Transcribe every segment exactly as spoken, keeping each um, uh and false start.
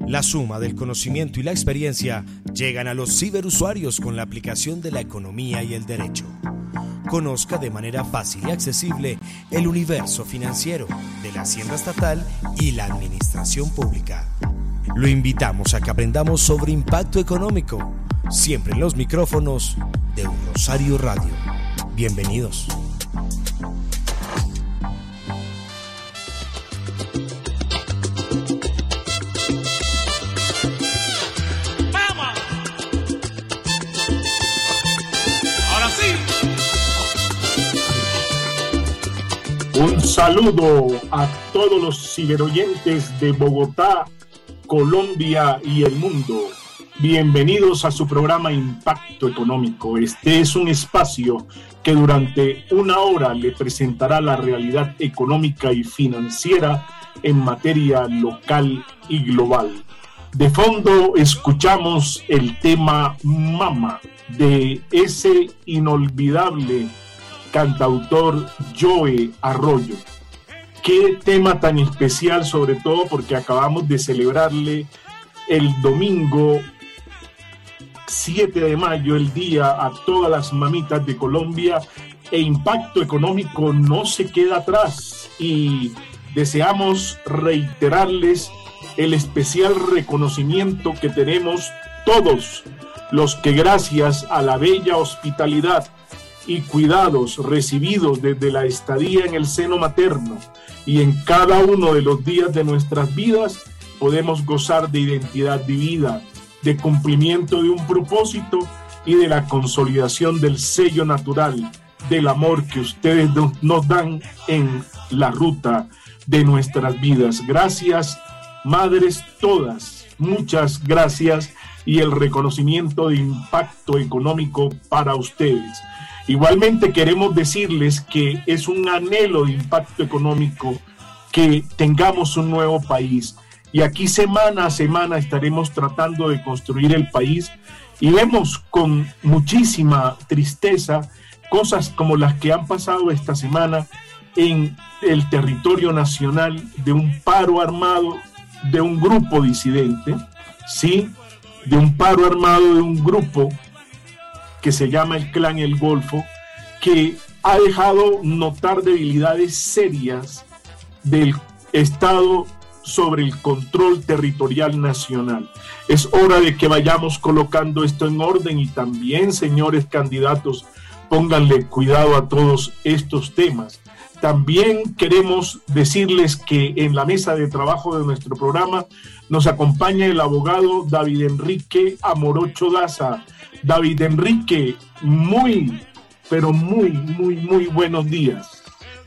La suma del conocimiento y la experiencia llegan a los ciberusuarios con la aplicación de la economía y el derecho. Conozca de manera fácil y accesible el universo financiero de la Hacienda Estatal y la Administración Pública. Lo invitamos a que aprendamos sobre impacto económico, siempre en los micrófonos de Un Rosario Radio. Bienvenidos. Un saludo a todos los ciberoyentes de Bogotá, Colombia y el mundo. Bienvenidos a su programa Impacto Económico. Este es un espacio que durante una hora le presentará la realidad económica y financiera en materia local y global. De fondo escuchamos el tema Mama de ese inolvidable cantautor Joe Arroyo. Qué tema tan especial, sobre todo porque acabamos de celebrarle el domingo siete de mayo, el día a todas las mamitas de Colombia, e Impacto Económico no se queda atrás y deseamos reiterarles el especial reconocimiento que tenemos todos los que gracias a la bella hospitalidad y cuidados recibidos desde la estadía en el seno materno y en cada uno de los días de nuestras vidas podemos gozar de identidad vivida, de cumplimiento de un propósito y de la consolidación del sello natural del amor que ustedes nos dan en la ruta de nuestras vidas. Gracias, madres todas, muchas gracias, y el reconocimiento de Impacto Económico para ustedes. Igualmente queremos decirles que es un anhelo de Impacto Económico que tengamos un nuevo país, y aquí semana a semana estaremos tratando de construir el país, y vemos con muchísima tristeza cosas como las que han pasado esta semana en el territorio nacional, de un paro armado de un grupo disidente, ¿sí? de un paro armado de un grupo que se llama el Clan El Golfo, que ha dejado notar debilidades serias del Estado sobre el control territorial nacional. Es hora de que vayamos colocando esto en orden, y también, señores candidatos, pónganle cuidado a todos estos temas. También queremos decirles que en la mesa de trabajo de nuestro programa nos acompaña el abogado David Enrique Amorocho Daza. David Enrique, muy, pero muy, muy, muy buenos días.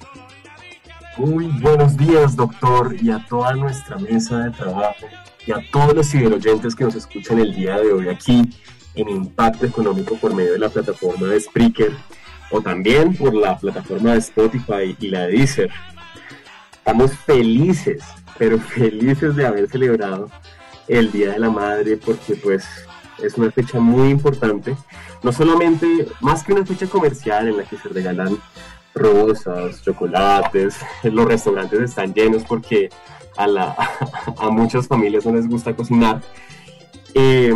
Muy buenos días, doctor, y a toda nuestra mesa de trabajo, y a todos los ciberoyentes que nos escuchan el día de hoy aquí en Impacto Económico por medio de la plataforma de Spreaker, o también por la plataforma de Spotify y la de Deezer. Estamos felices, pero felices de haber celebrado el Día de la Madre, porque pues es una fecha muy importante, no solamente, más que una fecha comercial en la que se regalan rosas, chocolates, los restaurantes están llenos porque a, la, a muchas familias no les gusta cocinar. Eh,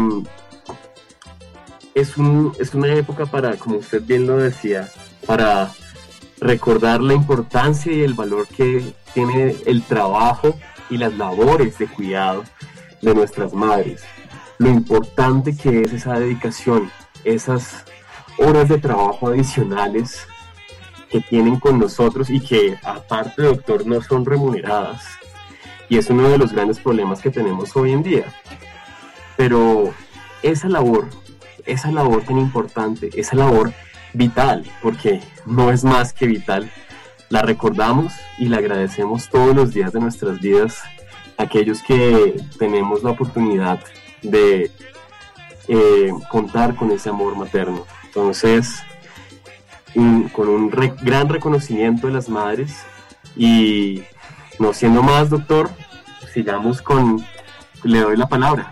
es, un, es una época para, como usted bien lo decía, para recordar la importancia y el valor que tiene el trabajo y las labores de cuidado de nuestras madres. Lo importante que es esa dedicación, esas horas de trabajo adicionales que tienen con nosotros y que, aparte, doctor, no son remuneradas. Y es uno de los grandes problemas que tenemos hoy en día. Pero esa labor, esa labor tan importante, esa labor vital, porque no es más que vital, la recordamos y la agradecemos todos los días de nuestras vidas, aquellos que tenemos la oportunidad de eh, contar con ese amor materno. Entonces, un, con un re, gran reconocimiento de las madres, y no siendo más, doctor, sigamos con, le doy la palabra.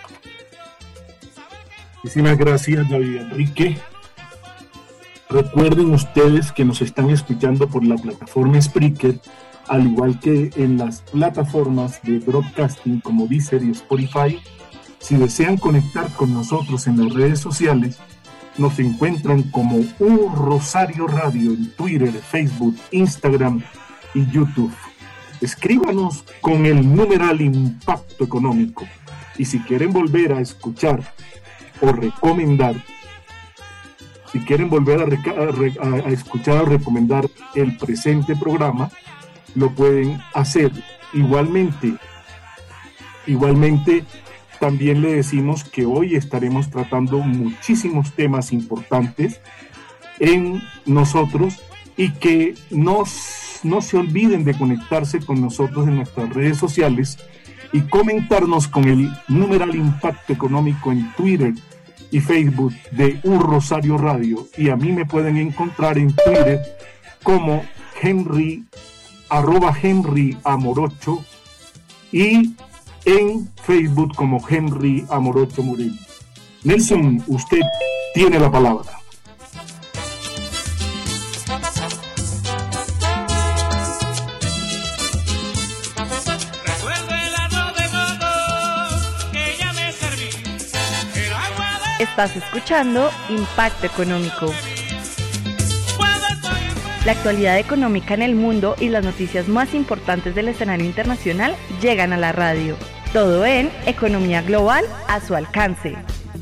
Muchísimas gracias, David Enrique. Recuerden ustedes que nos están escuchando por la plataforma Spreaker al igual que en las plataformas de broadcasting como Deezer y Spotify. Si desean conectar con nosotros en las redes sociales, nos encuentran como Un Rosario Radio en Twitter, Facebook, Instagram y YouTube. Escríbanos con el numeral Impacto Económico. Y si quieren volver a escuchar o recomendar, si quieren volver a, reca- a, re- a escuchar o recomendar el presente programa, lo pueden hacer. Igualmente, igualmente, también le decimos que hoy estaremos tratando muchísimos temas importantes en nosotros y que no, no se olviden de conectarse con nosotros en nuestras redes sociales y comentarnos con el numeral Impacto Económico en Twitter y Facebook de Un Rosario Radio. Y a mí me pueden encontrar en Twitter como Henry, arroba Henry Amorocho, y en Facebook como Henry Amorocho Moreno. Nelson, usted tiene la palabra. Estás escuchando Impacto Económico. La actualidad económica en el mundo y las noticias más importantes del escenario internacional llegan a la radio. Todo en Economía Global a su alcance.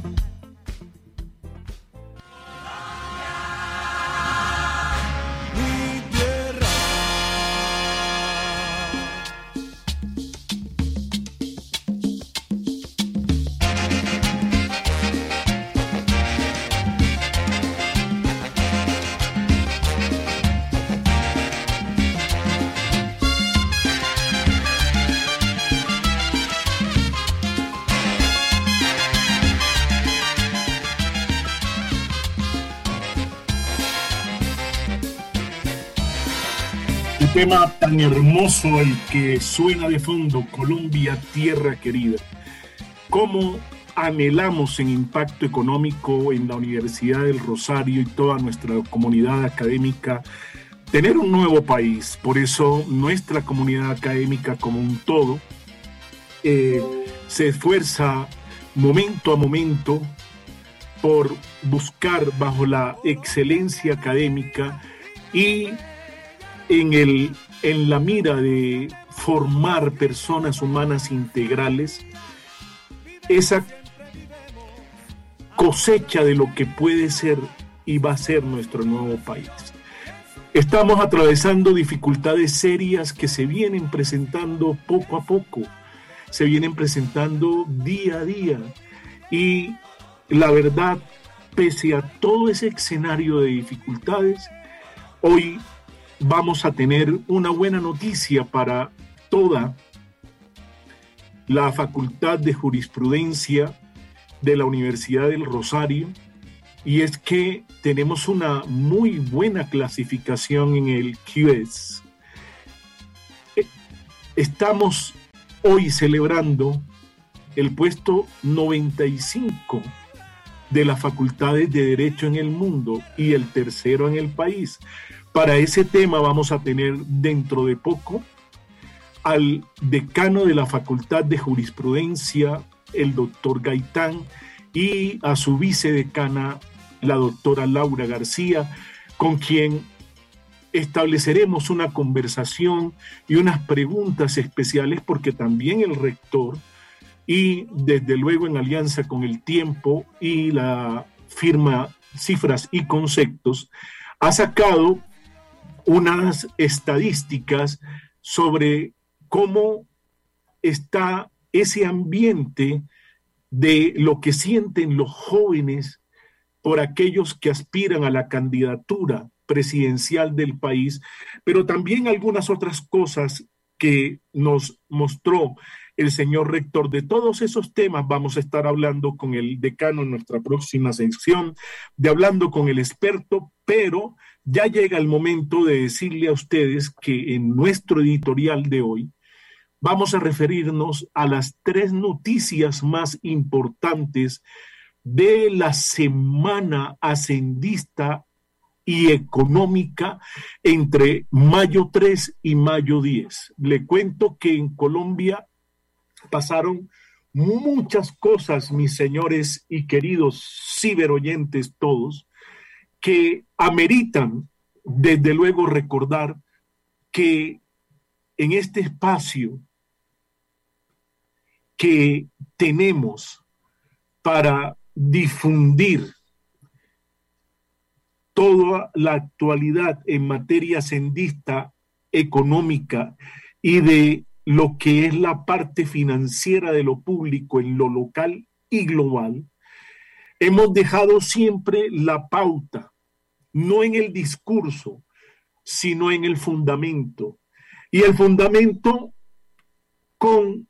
Tema tan hermoso el que suena de fondo, Colombia, tierra querida. ¿Cómo anhelamos en Impacto Económico, en la Universidad del Rosario y toda nuestra comunidad académica, tener un nuevo país? Por eso nuestra comunidad académica como un todo eh, se esfuerza momento a momento por buscar bajo la excelencia académica y En, el, en la mira de formar personas humanas integrales, esa cosecha de lo que puede ser y va a ser nuestro nuevo país. Estamos atravesando dificultades serias que se vienen presentando poco a poco, se vienen presentando día a día, y la verdad, pese a todo ese escenario de dificultades, hoy vamos a tener una buena noticia para toda la Facultad de Jurisprudencia de la Universidad del Rosario, y es que tenemos una muy buena clasificación en el Q S. Estamos hoy celebrando el puesto noventa y cinco de las facultades de Derecho en el mundo y el tercero en el país. Para ese tema vamos a tener dentro de poco al decano de la Facultad de Jurisprudencia, el doctor Gaitán, y a su vicedecana, la doctora Laura García, con quien estableceremos una conversación y unas preguntas especiales, porque también el rector, y desde luego en alianza con El Tiempo y la firma Cifras y Conceptos, ha sacado unas estadísticas sobre cómo está ese ambiente de lo que sienten los jóvenes por aquellos que aspiran a la candidatura presidencial del país, pero también algunas otras cosas que nos mostró el señor rector. De todos esos temas vamos a estar hablando con el decano en nuestra próxima sección, de hablando con el experto, pero ya llega el momento de decirle a ustedes que en nuestro editorial de hoy vamos a referirnos a las tres noticias más importantes de la semana ascendista y económica entre mayo tres y mayo diez. Le cuento que en Colombia pasaron muchas cosas, mis señores y queridos ciberoyentes todos, que ameritan, desde luego, recordar que en este espacio que tenemos para difundir toda la actualidad en materia sendista, económica y de lo que es la parte financiera de lo público en lo local y global, hemos dejado siempre la pauta, no en el discurso, sino en el fundamento. Y el fundamento con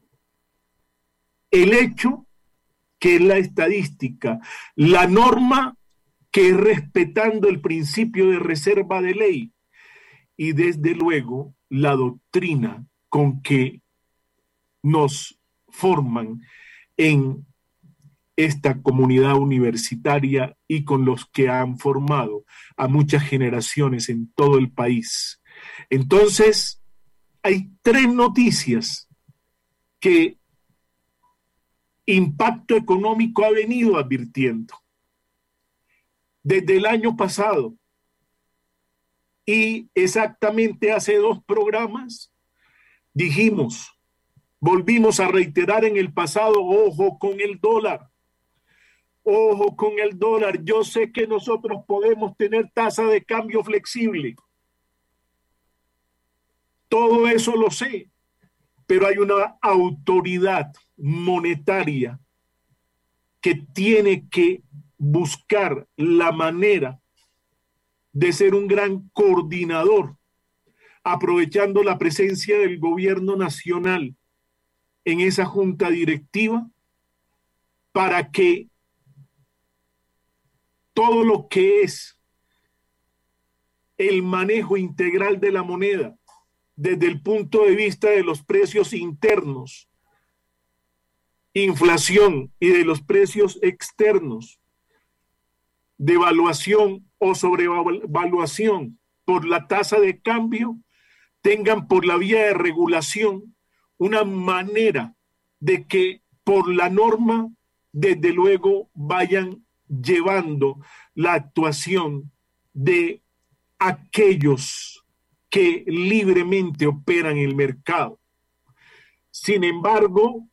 el hecho que es la estadística, la norma que es respetando el principio de reserva de ley y desde luego la doctrina con que nos forman en esta comunidad universitaria y con los que han formado a muchas generaciones en todo el país. Entonces, hay tres noticias que Impacto Económico ha venido advirtiendo desde el año pasado, y exactamente hace dos programas dijimos, volvimos a reiterar en el pasado, ojo con el dólar, ojo con el dólar. Yo sé que nosotros podemos tener tasa de cambio flexible, todo eso lo sé, pero hay una autoridad monetaria que tiene que buscar la manera de ser un gran coordinador, aprovechando la presencia del gobierno nacional en esa junta directiva para que todo lo que es el manejo integral de la moneda desde el punto de vista de los precios internos, inflación, y de los precios externos, devaluación o sobrevaluación por la tasa de cambio, tengan por la vía de regulación una manera de que por la norma, desde luego, vayan llevando la actuación de aquellos que libremente operan en el mercado. Sin embargo,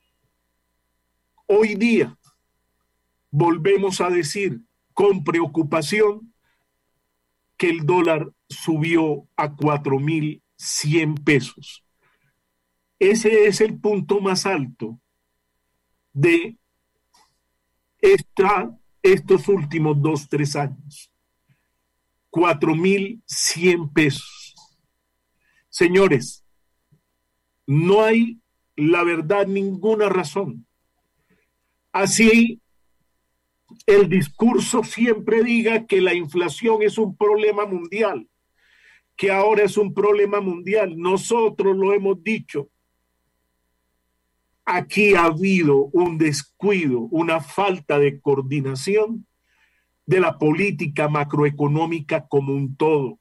hoy día volvemos a decir con preocupación que el dólar subió a cuatro mil cien pesos. Ese es el punto más alto de esta, estos últimos dos, tres años. cuatro mil cien pesos. Señores, no hay, la verdad, ninguna razón. Así el discurso siempre diga que la inflación es un problema mundial, que ahora es un problema mundial. Nosotros lo hemos dicho. Aquí ha habido un descuido, una falta de coordinación de la política macroeconómica como un todo.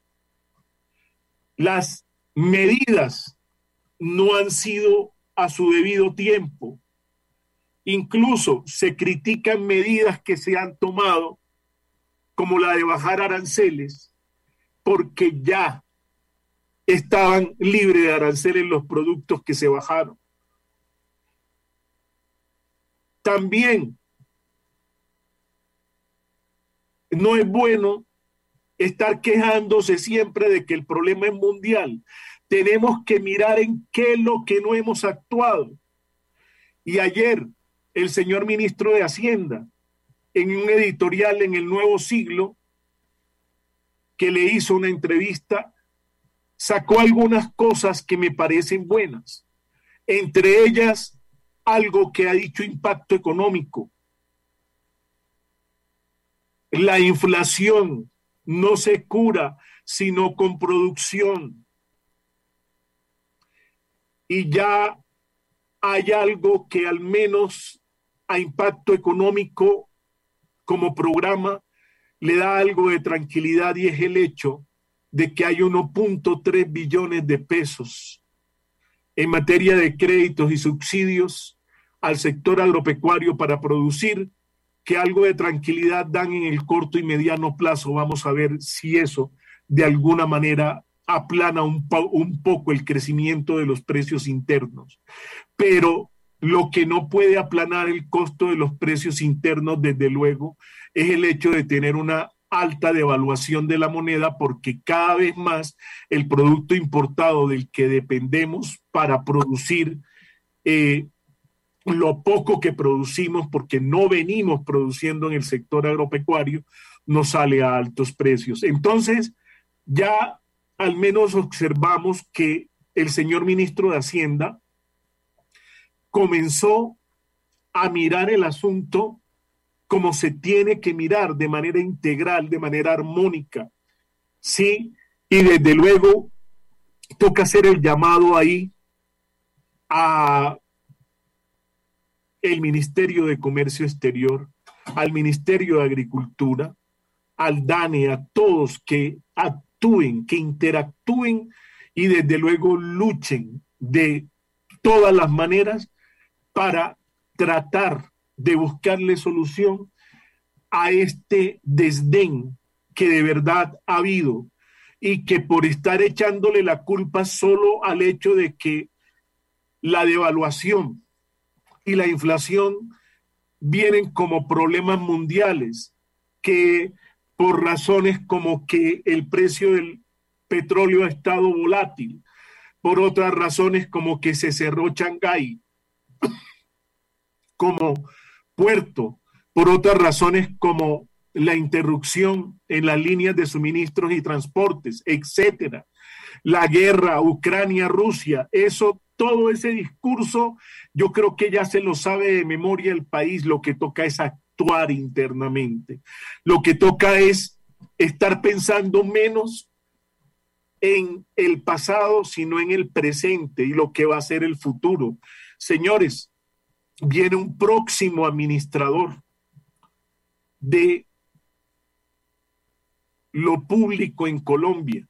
Las medidas no han sido a su debido tiempo. Incluso se critican medidas que se han tomado, como la de bajar aranceles, porque ya estaban libres de aranceles los productos que se bajaron. También no es bueno estar quejándose siempre de que el problema es mundial. Tenemos que mirar en qué es lo que no hemos actuado. Y ayer el señor ministro de Hacienda, en un editorial en El Nuevo Siglo, que le hizo una entrevista, sacó algunas cosas que me parecen buenas. Entre ellas, algo que ha dicho Impacto Económico. La inflación no se cura sino con producción. Y ya hay algo que al menos a Impacto Económico como programa le da algo de tranquilidad y es el hecho de que hay uno punto tres billones de pesos en materia de créditos y subsidios al sector agropecuario para producir, que algo de tranquilidad dan en el corto y mediano plazo. Vamos a ver si eso de alguna manera aplana un, po- un poco el crecimiento de los precios internos. Pero lo que no puede aplanar el costo de los precios internos, desde luego, es el hecho de tener una alta devaluación de la moneda, porque cada vez más el producto importado del que dependemos para producir eh, lo poco que producimos, porque no venimos produciendo en el sector agropecuario, nos sale a altos precios. Entonces, ya al menos observamos que el señor ministro de Hacienda comenzó a mirar el asunto como se tiene que mirar, de manera integral, de manera armónica, ¿sí? Y desde luego toca hacer el llamado ahí a el Ministerio de Comercio Exterior, al Ministerio de Agricultura, al DANE, a todos que actúen, que interactúen y desde luego luchen de todas las maneras para tratar de buscarle solución a este desdén que de verdad ha habido y que por estar echándole la culpa solo al hecho de que la devaluación y la inflación vienen como problemas mundiales, que por razones como que el precio del petróleo ha estado volátil, por otras razones como que se cerró Shanghái como puerto, por otras razones como la interrupción en las líneas de suministros y transportes, etcétera. La guerra Ucrania-Rusia, eso, todo ese discurso, yo creo que ya se lo sabe de memoria el país. Lo que toca es actuar internamente. Lo que toca es estar pensando menos en el pasado, sino en el presente y lo que va a ser el futuro. Señores, viene un próximo administrador de lo público en Colombia,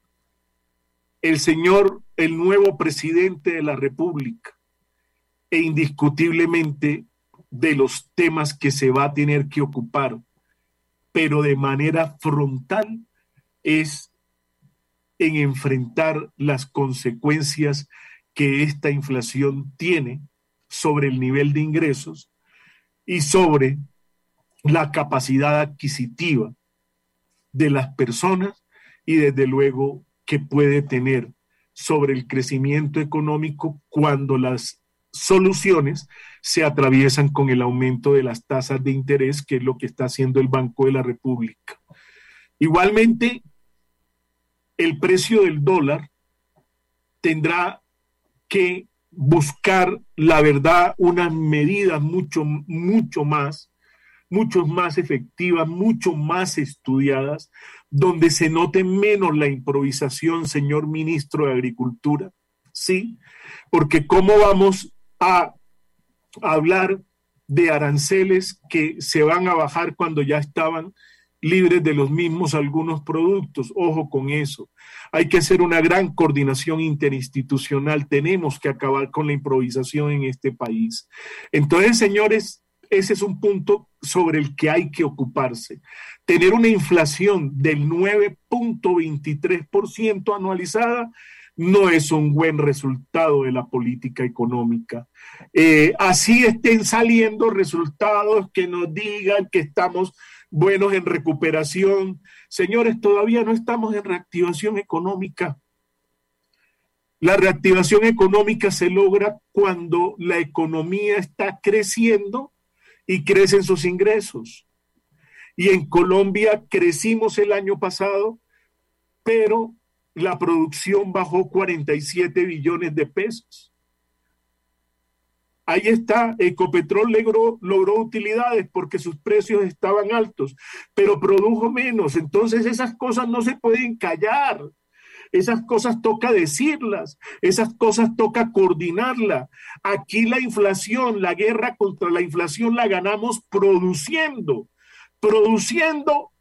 el señor, el nuevo presidente de la República, e indiscutiblemente de los temas que se va a tener que ocupar, pero de manera frontal, es en enfrentar las consecuencias que esta inflación tiene sobre el nivel de ingresos y sobre la capacidad adquisitiva de las personas, y desde luego que puede tener sobre el crecimiento económico cuando las soluciones se atraviesan con el aumento de las tasas de interés, que es lo que está haciendo el Banco de la República. Igualmente, el precio del dólar tendrá que buscar, la verdad, unas medidas mucho, mucho más, mucho más efectivas, mucho más estudiadas, donde se note menos la improvisación, señor ministro de Agricultura, ¿sí? Porque ¿cómo vamos a hablar de aranceles que se van a bajar cuando ya estaban libres de los mismos algunos productos? Ojo con eso. Hay que hacer una gran coordinación interinstitucional. Tenemos que acabar con la improvisación en este país. Entonces, señores, ese es un punto sobre el que hay que ocuparse. Tener una inflación del nueve punto veintitrés por ciento anualizada no es un buen resultado de la política económica. Eh, así estén saliendo resultados que nos digan que estamos buenos en recuperación. Señores, todavía no estamos en reactivación económica. La reactivación económica se logra cuando la economía está creciendo y crecen sus ingresos. Y en Colombia crecimos el año pasado, pero la producción bajó cuarenta y siete billones de pesos. Ahí está, Ecopetrol logró, logró utilidades porque sus precios estaban altos, pero produjo menos. Entonces esas cosas no se pueden callar. Esas cosas toca decirlas, esas cosas toca coordinarlas. Aquí la inflación, la guerra contra la inflación la ganamos produciendo, produciendo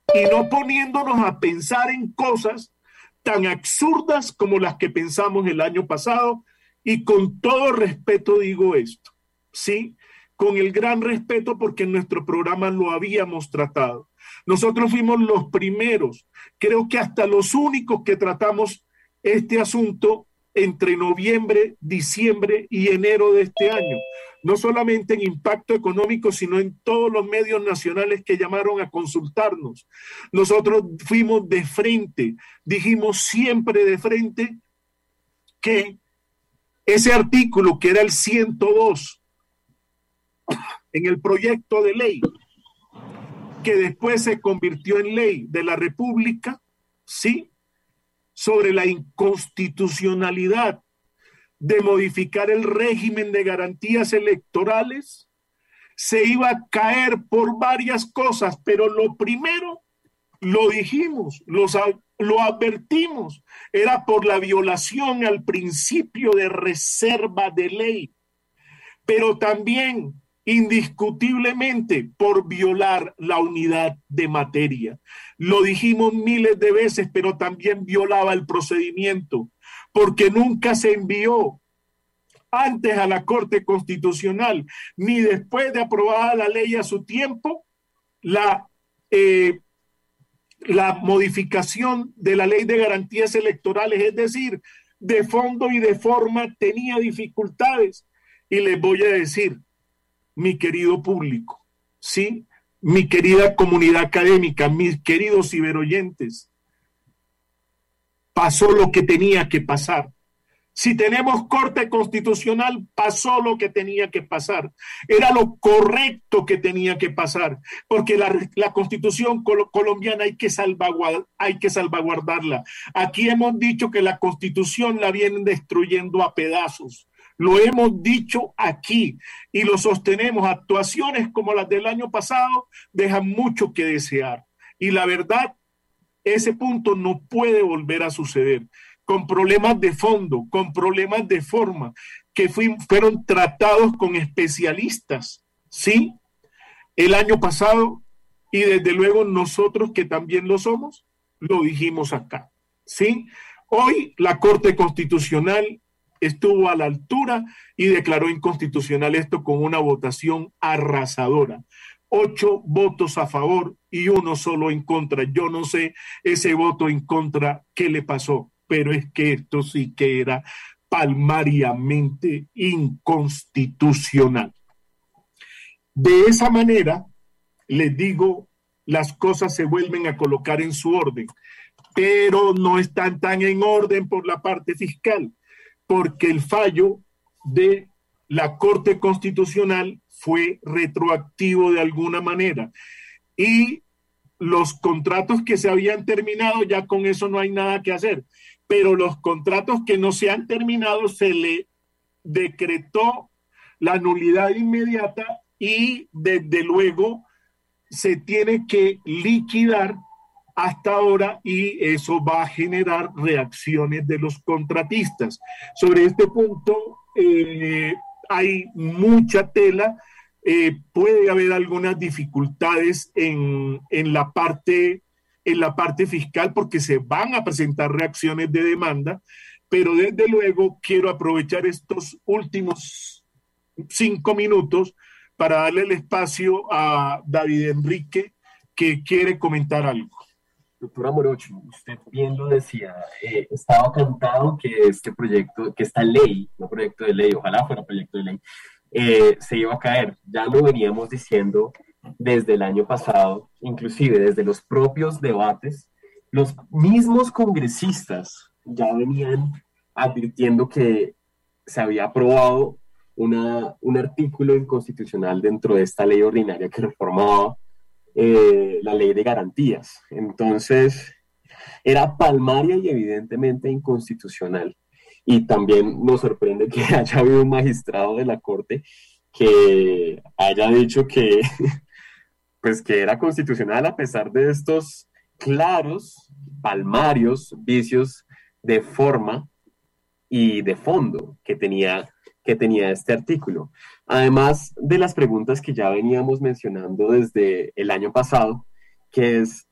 y no poniéndonos a pensar en cosas tan absurdas como las que pensamos el año pasado. Y con todo respeto digo esto, ¿sí? Con el gran respeto, porque en nuestro programa lo habíamos tratado. Nosotros fuimos los primeros, creo que hasta los únicos que tratamos este asunto entre noviembre, diciembre y enero de este año. No solamente en Impacto Económico, sino en todos los medios nacionales que llamaron a consultarnos. Nosotros fuimos de frente, dijimos siempre de frente que ese artículo, que era el ciento dos, en el proyecto de ley, que después se convirtió en ley de la República, ¿sí?, sobre la inconstitucionalidad de modificar el régimen de garantías electorales, se iba a caer por varias cosas, pero lo primero, lo dijimos, los, lo advertimos, era por la violación al principio de reserva de ley, pero también indiscutiblemente por violar la unidad de materia. Lo dijimos miles de veces, pero también violaba el procedimiento, porque nunca se envió antes a la Corte Constitucional, ni después de aprobada la ley a su tiempo, la, eh, la modificación de la Ley de Garantías Electorales, es decir, de fondo y de forma tenía dificultades. Y les voy a decir, mi querido público, ¿sí?, mi querida comunidad académica, mis queridos ciberoyentes, pasó lo que tenía que pasar. Si tenemos Corte Constitucional, pasó lo que tenía que pasar. Era lo correcto que tenía que pasar, porque la, la Constitución col- colombiana hay que, salvaguard, hay que salvaguardarla. Aquí hemos dicho que la Constitución la vienen destruyendo a pedazos. Lo hemos dicho aquí y lo sostenemos. Actuaciones como las del año pasado dejan mucho que desear. Y la verdad, ese punto no puede volver a suceder. Con problemas de fondo, con problemas de forma, que fui, fueron tratados con especialistas, ¿sí?, el año pasado, y desde luego nosotros que también lo somos, lo dijimos acá, ¿sí? Hoy la Corte Constitucional estuvo a la altura y declaró inconstitucional esto con una votación arrasadora. Ocho votos a favor y uno solo en contra. Yo no sé ese voto en contra qué le pasó, pero es que esto sí que era palmariamente inconstitucional. De esa manera, les digo, las cosas se vuelven a colocar en su orden, pero no están tan en orden por la parte fiscal, porque el fallo de la Corte Constitucional fue retroactivo de alguna manera. Y los contratos que se habían terminado, ya con eso no hay nada que hacer. Pero los contratos que no se han terminado, se le decretó la nulidad inmediata y desde luego se tiene que liquidar hasta ahora, y eso va a generar reacciones de los contratistas. Sobre este punto eh, hay mucha tela, eh, puede haber algunas dificultades en, en, la parte, en la parte fiscal porque se van a presentar reacciones de demanda, pero desde luego quiero aprovechar estos últimos cinco minutos para darle el espacio a David Enrique, que quiere comentar algo. Doctora Morocho, usted bien lo decía, eh, estaba cantado que este proyecto, que esta ley, no proyecto de ley, ojalá fuera proyecto de ley, eh, se iba a caer. Ya lo veníamos diciendo desde el año pasado, inclusive desde los propios debates, los mismos congresistas ya venían advirtiendo que se había aprobado una, un artículo inconstitucional dentro de esta ley ordinaria que reformaba Eh, la ley de garantías. Entonces era palmaria y evidentemente inconstitucional, y también nos sorprende que haya habido un magistrado de la Corte que haya dicho que pues que era constitucional a pesar de estos claros, palmarios vicios de forma y de fondo que tenía, que tenía este artículo. Además de las preguntas que ya veníamos mencionando desde el año pasado, que es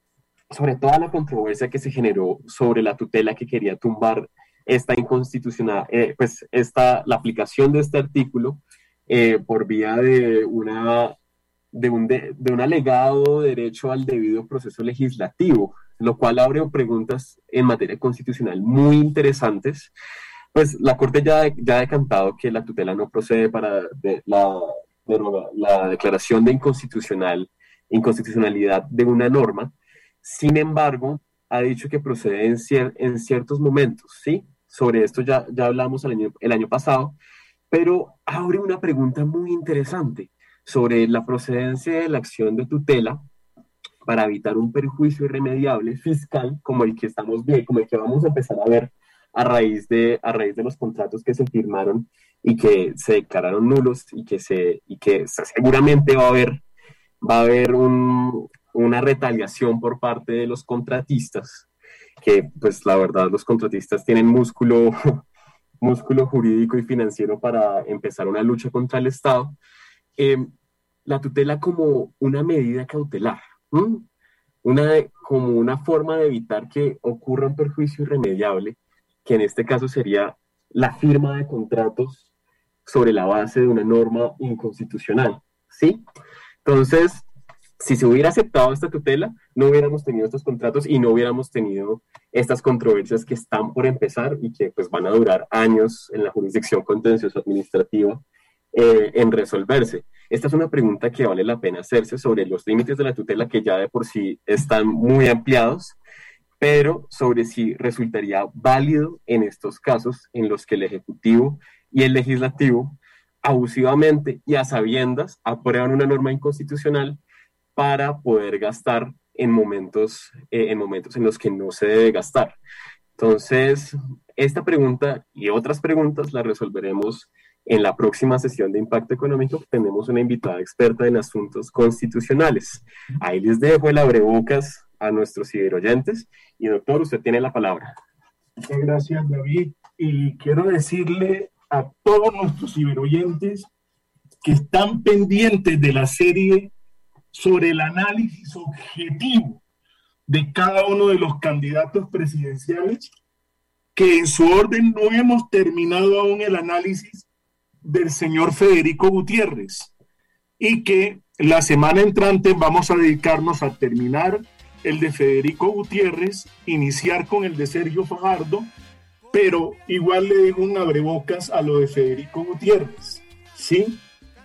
sobre toda la controversia que se generó sobre la tutela que quería tumbar esta inconstitucional, eh, pues esta, la aplicación de este artículo eh, por vía de una de un, de, de un alegado derecho al debido proceso legislativo, lo cual abre preguntas en materia constitucional muy interesantes. Pues la Corte ya, ya ha decantado que la tutela no procede para de, la, de, la declaración de inconstitucional, inconstitucionalidad de una norma. Sin embargo, ha dicho que procede en, cier, en ciertos momentos, ¿sí? Sobre esto ya, ya hablamos el año, el año pasado, pero abre una pregunta muy interesante sobre la procedencia de la acción de tutela para evitar un perjuicio irremediable fiscal como el que estamos viendo, como el que vamos a empezar a ver a raíz de, a raíz de los contratos que se firmaron y que se declararon nulos y que, se, y que seguramente va a haber, va a haber un, una retaliación por parte de los contratistas, que pues la verdad los contratistas tienen músculo, músculo jurídico y financiero para empezar una lucha contra el Estado. Eh, la tutela como una medida cautelar, ¿m? una, como una forma de evitar que ocurra un perjuicio irremediable, que en este caso sería la firma de contratos sobre la base de una norma inconstitucional, ¿sí? Entonces, si se hubiera aceptado esta tutela, no hubiéramos tenido estos contratos y no hubiéramos tenido estas controversias que están por empezar y que pues van a durar años en la jurisdicción contencioso administrativa eh, en resolverse. Esta es una pregunta que vale la pena hacerse sobre los límites de la tutela, que ya de por sí están muy ampliados, pero sobre si resultaría válido en estos casos en los que el Ejecutivo y el Legislativo abusivamente y a sabiendas aprueban una norma inconstitucional para poder gastar en momentos, eh, en momentos en los que no se debe gastar. Entonces, esta pregunta y otras preguntas las resolveremos en la próxima sesión de Impacto Económico. Tenemos una invitada experta en asuntos constitucionales. Ahí les dejo el abrebocas a nuestros ciberoyentes. Y doctor, usted tiene la palabra. Muchas gracias, David. Y quiero decirle a todos nuestros ciberoyentes que están pendientes de la serie sobre el análisis objetivo de cada uno de los candidatos presidenciales, que en su orden no hemos terminado aún el análisis del señor Federico Gutiérrez, y que la semana entrante vamos a dedicarnos a terminar el de Federico Gutiérrez, iniciar con el de Sergio Fajardo, pero igual le dejo un abrebocas a lo de Federico Gutiérrez, ¿sí?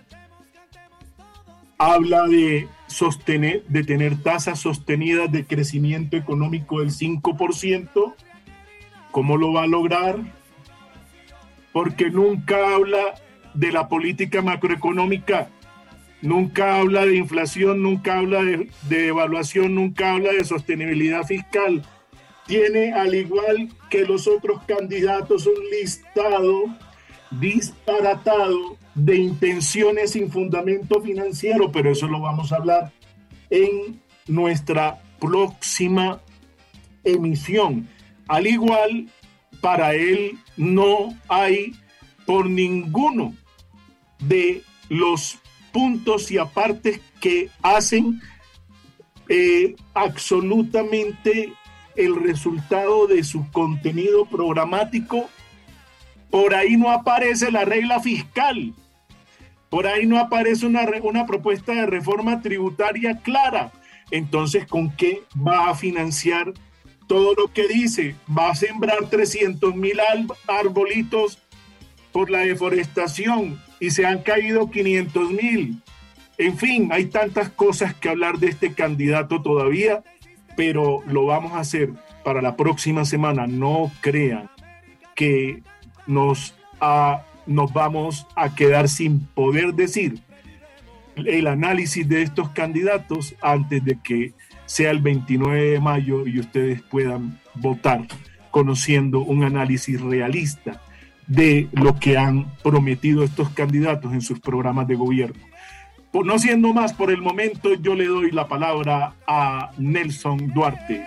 Habla de sostener, de tener tasas sostenidas de crecimiento económico del cinco por ciento. ¿Cómo lo va a lograr? Porque nunca habla de la política macroeconómica, nunca habla de inflación, nunca habla de, de devaluación, nunca habla de sostenibilidad fiscal. Tiene, al igual que los otros candidatos, un listado disparatado de intenciones sin fundamento financiero, pero eso lo vamos a hablar en nuestra próxima emisión. Al igual, para él no hay por ninguno de los puntos y apartes que hacen eh, absolutamente el resultado de su contenido programático. Por ahí no aparece la regla fiscal, por ahí no aparece una, una propuesta de reforma tributaria clara. Entonces, ¿con qué va a financiar todo lo que dice? ¿Va a sembrar trescientos mil arbolitos por la deforestación y se han caído quinientos mil? En fin, hay tantas cosas que hablar de este candidato todavía, pero lo vamos a hacer para la próxima semana. No crean que nos, a, nos vamos a quedar sin poder decir el análisis de estos candidatos antes de que sea el veintinueve de mayo y ustedes puedan votar conociendo un análisis realista de lo que han prometido estos candidatos en sus programas de gobierno. Por no siendo más por el momento, yo le doy la palabra a Nelson Duarte.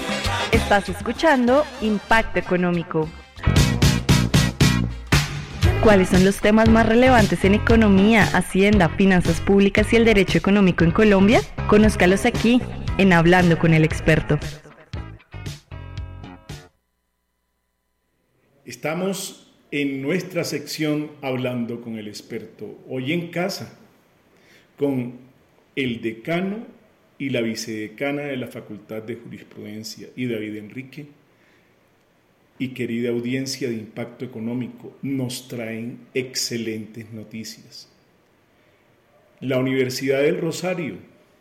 Estás escuchando Impacto Económico. ¿Cuáles son los temas más relevantes en economía, hacienda, finanzas públicas y el derecho económico en Colombia? Conózcalos aquí, en Hablando con el Experto. Estamos en nuestra sección Hablando con el Experto, hoy en casa, con el decano y la vicedecana de la Facultad de Jurisprudencia y David Enrique. Y querida audiencia de Impacto Económico, nos traen excelentes noticias. La Universidad del Rosario,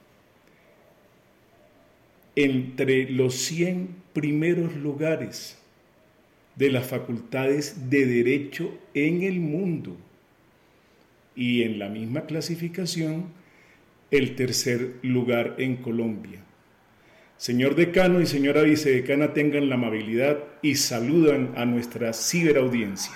entre los cien primeros lugares de las facultades de Derecho en el mundo, y en la misma clasificación, el tercer lugar en Colombia. Señor decano y señora vicedecana, tengan la amabilidad y saludan a nuestra ciberaudiencia.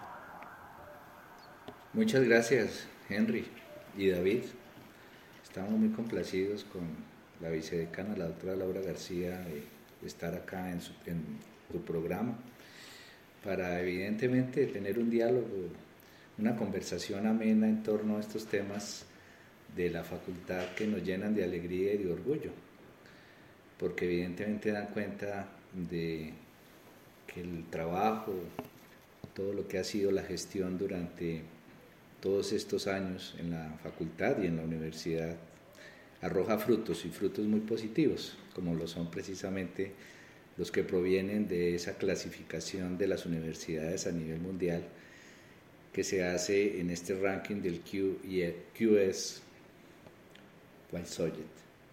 Muchas gracias, Henry y David. Estamos muy complacidos con la vicedecana, la doctora Laura García, de estar acá en su, en su programa, para evidentemente tener un diálogo, una conversación amena en torno a estos temas de la facultad que nos llenan de alegría y de orgullo, porque evidentemente dan cuenta de que el trabajo, todo lo que ha sido la gestión durante todos estos años en la facultad y en la universidad, arroja frutos y frutos muy positivos, como lo son precisamente los que provienen de esa clasificación de las universidades a nivel mundial que se hace en este ranking del Q S WiseSocket.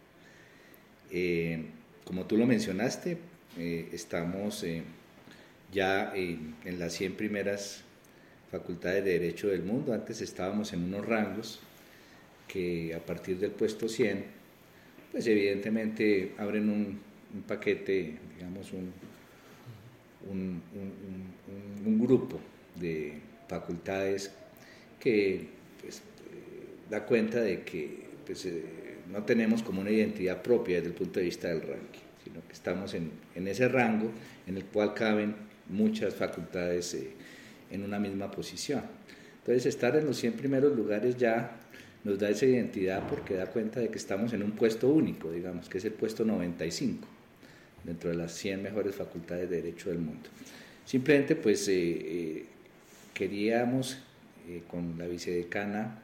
Eh, como tú lo mencionaste, eh, estamos eh, ya eh, en las cien primeras facultades de Derecho del mundo. Antes estábamos en unos rangos que a partir del puesto cien, pues evidentemente abren un, un paquete, digamos un, un, un, un, un grupo de facultades que pues, eh, da cuenta de que pues, eh, no tenemos como una identidad propia desde el punto de vista del ranking, sino que estamos en, en ese rango en el cual caben muchas facultades eh, en una misma posición. Entonces, estar en los cien primeros lugares ya nos da esa identidad porque da cuenta de que estamos en un puesto único, digamos, que es el puesto noventa y cinco, dentro de las cien mejores facultades de Derecho del mundo. Simplemente, pues, eh, eh, queríamos, eh, con la vicedecana,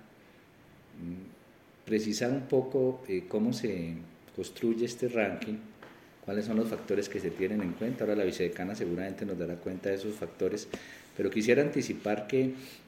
precisar un poco eh, cómo se construye este ranking, cuáles son los factores que se tienen en cuenta. Ahora la vicedecana seguramente nos dará cuenta de esos factores, pero quisiera anticipar que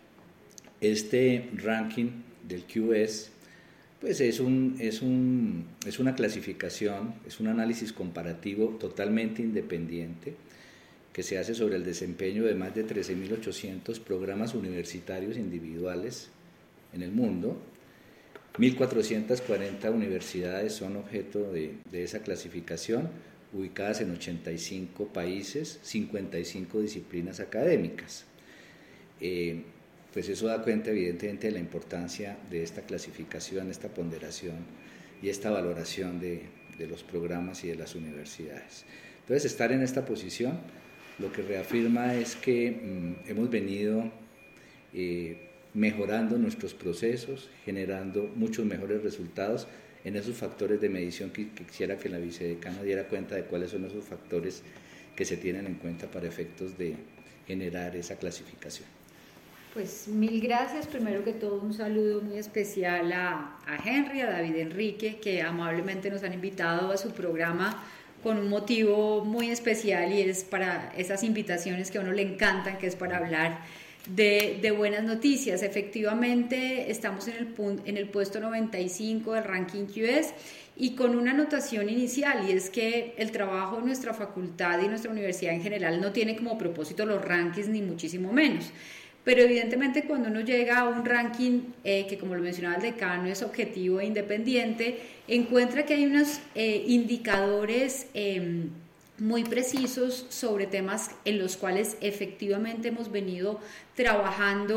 este ranking del Q S pues es, un, es, un, es una clasificación, es un análisis comparativo totalmente independiente que se hace sobre el desempeño de más de trece mil ochocientos programas universitarios individuales en el mundo. mil cuatrocientas cuarenta universidades son objeto de, de esa clasificación, ubicadas en ochenta y cinco países, cincuenta y cinco disciplinas académicas. Eh, pues eso da cuenta evidentemente de la importancia de esta clasificación, esta ponderación y esta valoración de, de los programas y de las universidades. Entonces, estar en esta posición lo que reafirma es que mmm, hemos venido eh, mejorando nuestros procesos, generando muchos mejores resultados en esos factores de medición que, que quisiera que la vicedecana diera cuenta de cuáles son esos factores que se tienen en cuenta para efectos de generar esa clasificación. Pues mil gracias, primero que todo un saludo muy especial a, a Henry, a David Enrique, que amablemente nos han invitado a su programa con un motivo muy especial y es para esas invitaciones que a uno le encantan, que es para hablar De, de buenas noticias. Efectivamente estamos en el, punto, en el puesto noventa y cinco del ranking Q S y con una anotación inicial, y es que el trabajo de nuestra facultad y nuestra universidad en general no tiene como propósito los rankings ni muchísimo menos, pero evidentemente cuando uno llega a un ranking eh, que, como lo mencionaba el decano, es objetivo e independiente, encuentra que hay unos eh, indicadores eh, muy precisos sobre temas en los cuales efectivamente hemos venido trabajando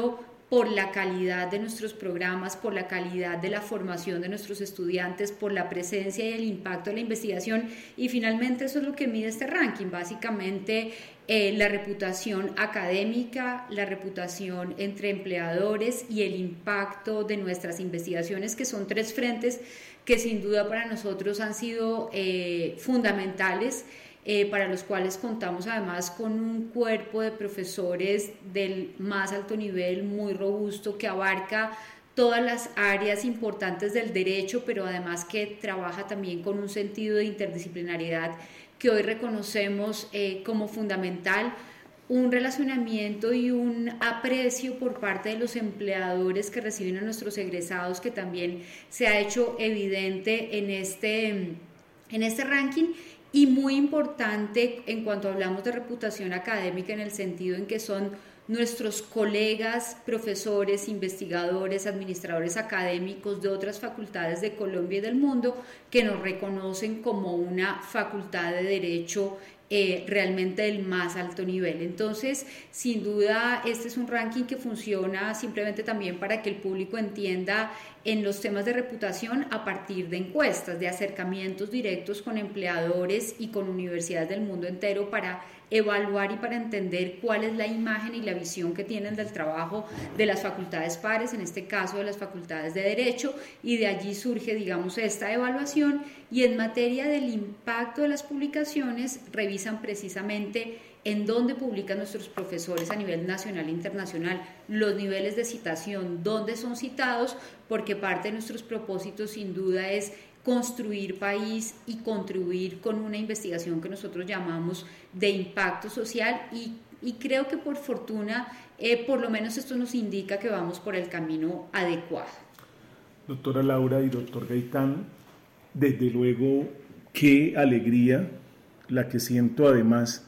por la calidad de nuestros programas, por la calidad de la formación de nuestros estudiantes, por la presencia y el impacto de la investigación, y finalmente eso es lo que mide este ranking, básicamente eh, la reputación académica, la reputación entre empleadores y el impacto de nuestras investigaciones, que son tres frentes que sin duda para nosotros han sido eh, fundamentales, Eh, para los cuales contamos además con un cuerpo de profesores del más alto nivel, muy robusto, que abarca todas las áreas importantes del derecho, pero además que trabaja también con un sentido de interdisciplinariedad que hoy reconocemos eh, como fundamental, un relacionamiento y un aprecio por parte de los empleadores que reciben a nuestros egresados, que también se ha hecho evidente en este, en este ranking. Y muy importante en cuanto hablamos de reputación académica, en el sentido en que son nuestros colegas, profesores, investigadores, administradores académicos de otras facultades de Colombia y del mundo que nos reconocen como una facultad de derecho eh, realmente del más alto nivel. Entonces, sin duda, este es un ranking que funciona simplemente también para que el público entienda en los temas de reputación a partir de encuestas, de acercamientos directos con empleadores y con universidades del mundo entero para evaluar y para entender cuál es la imagen y la visión que tienen del trabajo de las facultades pares, en este caso de las facultades de Derecho, y de allí surge, digamos, esta evaluación. Y en materia del impacto de las publicaciones, revisan precisamente en dónde publican nuestros profesores a nivel nacional e internacional, los niveles de citación, dónde son citados, porque parte de nuestros propósitos sin duda es construir país y contribuir con una investigación que nosotros llamamos de impacto social, y, y creo que por fortuna, eh, por lo menos esto nos indica que vamos por el camino adecuado. Doctora Laura y doctor Gaitán, desde luego qué alegría la que siento además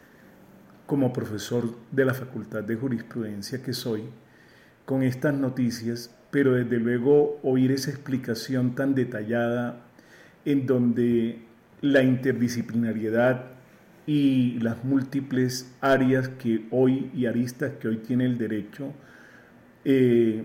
como profesor de la Facultad de Jurisprudencia que soy, con estas noticias, pero desde luego oír esa explicación tan detallada en donde la interdisciplinariedad y las múltiples áreas que hoy y aristas que hoy tiene el derecho eh,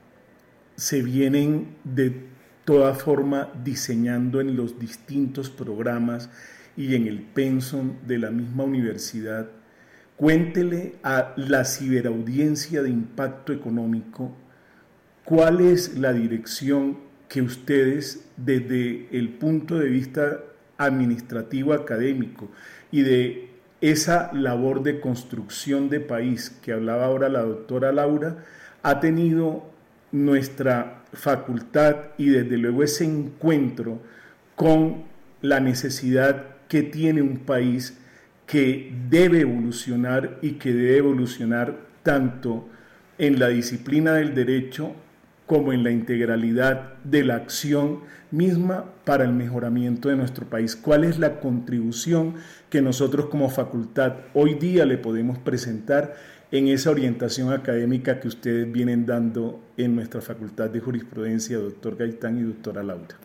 se vienen de toda forma diseñando en los distintos programas y en el pensum de la misma universidad. Cuéntele a la ciberaudiencia de impacto económico cuál es la dirección que ustedes, desde el punto de vista administrativo académico y de esa labor de construcción de país que hablaba ahora la doctora Laura, ha tenido nuestra facultad, y desde luego ese encuentro con la necesidad que tiene un país que debe evolucionar y que debe evolucionar tanto en la disciplina del derecho como en la integralidad de la acción misma para el mejoramiento de nuestro país. ¿Cuál es la contribución que nosotros como facultad hoy día le podemos presentar en esa orientación académica que ustedes vienen dando en nuestra Facultad de Jurisprudencia, doctor Gaitán y doctora Laura?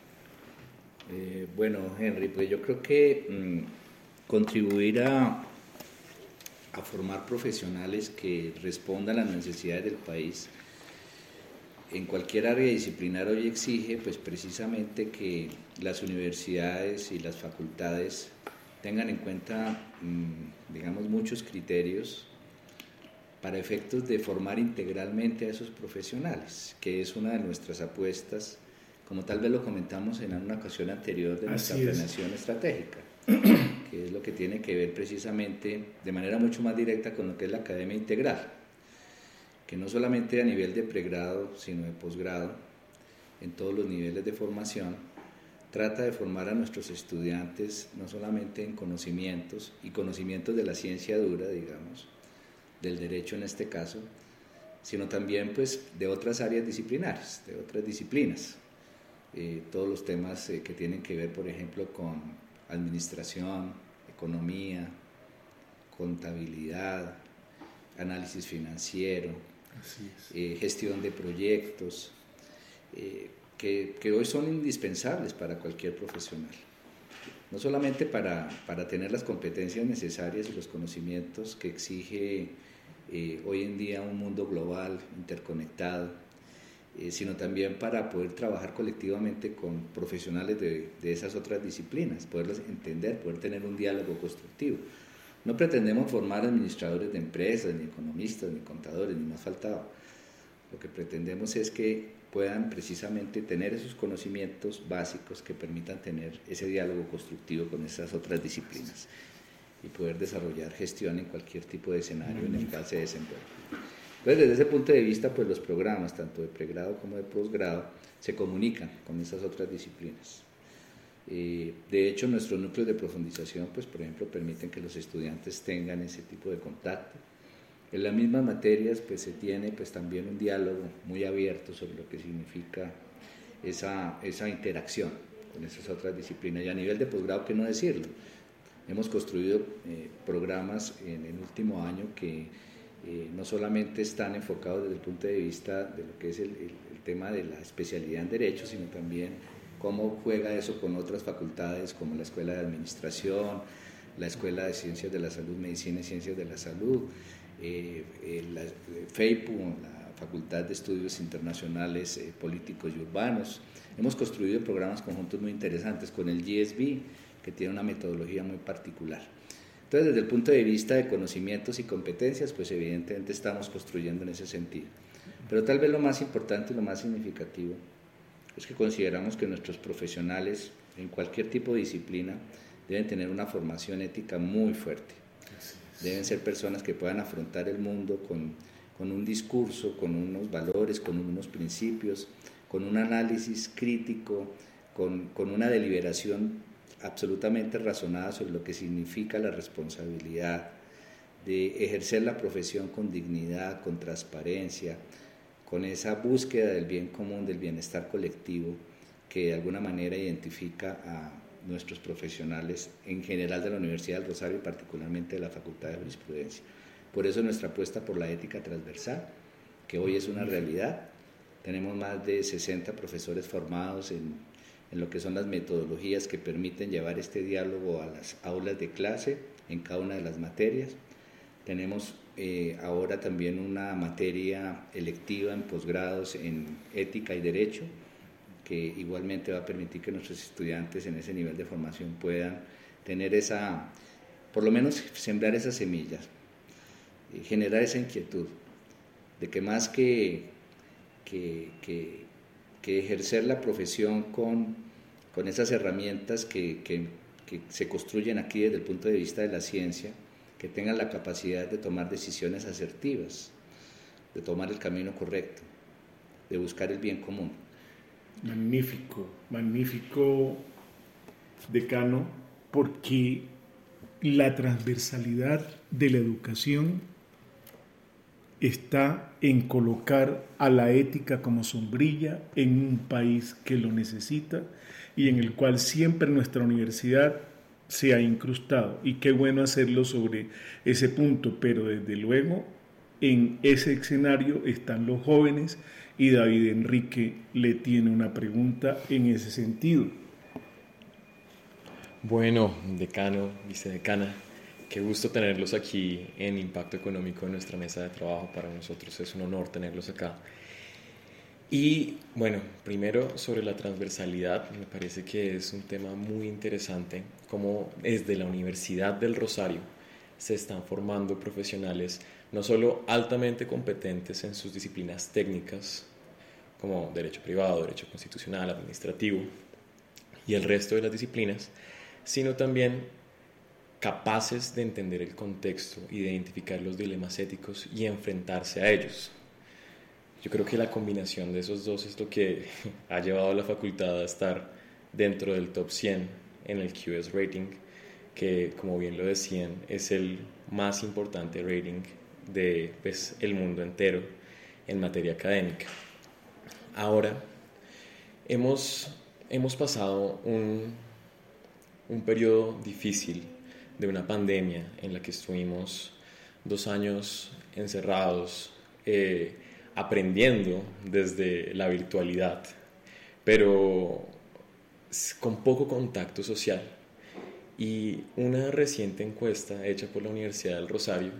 Eh, bueno, Henry, pues yo creo que mmm, contribuir a, a formar profesionales que respondan a las necesidades del país en cualquier área disciplinar hoy exige pues precisamente que las universidades y las facultades tengan en cuenta mmm, digamos muchos criterios para efectos de formar integralmente a esos profesionales, que es una de nuestras apuestas, como tal vez lo comentamos en una ocasión anterior de nuestra planeación estratégica, que es lo que tiene que ver precisamente de manera mucho más directa con lo que es la academia integral, que no solamente a nivel de pregrado, sino de posgrado, en todos los niveles de formación, trata de formar a nuestros estudiantes no solamente en conocimientos, y conocimientos de la ciencia dura, digamos, del derecho en este caso, sino también pues de otras áreas disciplinarias, de otras disciplinas, eh, todos los temas eh, que tienen que ver, por ejemplo, con administración, economía, contabilidad, análisis financiero, eh, gestión de proyectos, eh, que, que hoy son indispensables para cualquier profesional. No solamente para, para tener las competencias necesarias y los conocimientos que exige eh, hoy en día un mundo global, interconectado, eh, sino también para poder trabajar colectivamente con profesionales de, de esas otras disciplinas, poderlos entender, poder tener un diálogo constructivo. No pretendemos formar administradores de empresas, ni economistas, ni contadores, ni más faltaba. Lo que pretendemos es que puedan precisamente tener esos conocimientos básicos que permitan tener ese diálogo constructivo con esas otras disciplinas y poder desarrollar gestión en cualquier tipo de escenario en el cual se desenvuelva. Entonces, desde ese punto de vista, pues los programas, tanto de pregrado como de posgrado, se comunican con esas otras disciplinas. Eh, de hecho, nuestros núcleos de profundización, pues, por ejemplo, permiten que los estudiantes tengan ese tipo de contacto. En las mismas materias, pues, se tiene pues, también un diálogo muy abierto sobre lo que significa esa, esa interacción con esas otras disciplinas. Y a nivel de posgrado, ¿qué no decirlo? Hemos construido eh, programas en el último año que eh, no solamente están enfocados desde el punto de vista de lo que es el, el, el tema de la especialidad en Derecho, sino también cómo juega eso con otras facultades como la Escuela de Administración, la Escuela de Ciencias de la Salud, Medicina y Ciencias de la Salud, eh, eh, la FEIPU, la Facultad de Estudios Internacionales eh, Políticos y Urbanos. Hemos construido programas conjuntos muy interesantes con el G S B, que tiene una metodología muy particular. Entonces, desde el punto de vista de conocimientos y competencias, pues evidentemente estamos construyendo en ese sentido. Pero tal vez lo más importante y lo más significativo es que consideramos que nuestros profesionales en cualquier tipo de disciplina deben tener una formación ética muy fuerte. Deben ser personas que puedan afrontar el mundo con, con un discurso, con unos valores, con unos principios, con un análisis crítico, con, con una deliberación absolutamente razonada sobre lo que significa la responsabilidad de ejercer la profesión con dignidad, con transparencia, con esa búsqueda del bien común, del bienestar colectivo, que de alguna manera identifica a nuestros profesionales en general de la Universidad del Rosario y particularmente de la Facultad de Jurisprudencia. Por eso nuestra apuesta por la ética transversal, que hoy es una realidad. Tenemos más de sesenta profesores formados en en lo que son las metodologías que permiten llevar este diálogo a las aulas de clase en cada una de las materias. Tenemos eh, ahora también una materia electiva en posgrados en ética y derecho, que igualmente va a permitir que nuestros estudiantes en ese nivel de formación puedan tener esa, por lo menos sembrar esas semillas, eh, generar esa inquietud de que más que, que, que que ejercer la profesión con, con esas herramientas que, que, que se construyen aquí desde el punto de vista de la ciencia, que tengan la capacidad de tomar decisiones asertivas, de tomar el camino correcto, de buscar el bien común. Magnífico, magnífico, decano, porque la transversalidad de la educación está en colocar a la ética como sombrilla en un país que lo necesita y en el cual siempre nuestra universidad se ha incrustado. Y qué bueno hacerlo sobre ese punto, pero desde luego en ese escenario están los jóvenes y David Enrique le tiene una pregunta en ese sentido. Bueno, decano, vicedecana, qué gusto tenerlos aquí en Impacto Económico en nuestra mesa de trabajo. Para nosotros es un honor tenerlos acá. Y bueno, primero sobre la transversalidad, me parece que es un tema muy interesante, cómo desde la Universidad del Rosario se están formando profesionales no solo altamente competentes en sus disciplinas técnicas, como derecho privado, derecho constitucional, administrativo y el resto de las disciplinas, sino también capaces de entender el contexto y de identificar los dilemas éticos y enfrentarse a ellos. Yo creo que la combinación de esos dos es lo que ha llevado a la facultad a estar dentro del top cien en el Q S Rating, que, como bien lo decían, es el más importante rating de pues, el mundo entero en materia académica. Ahora, hemos, hemos pasado un, un periodo difícil de una pandemia en la que estuvimos dos años encerrados, eh, aprendiendo desde la virtualidad, pero con poco contacto social. Y una reciente encuesta hecha por la Universidad del Rosario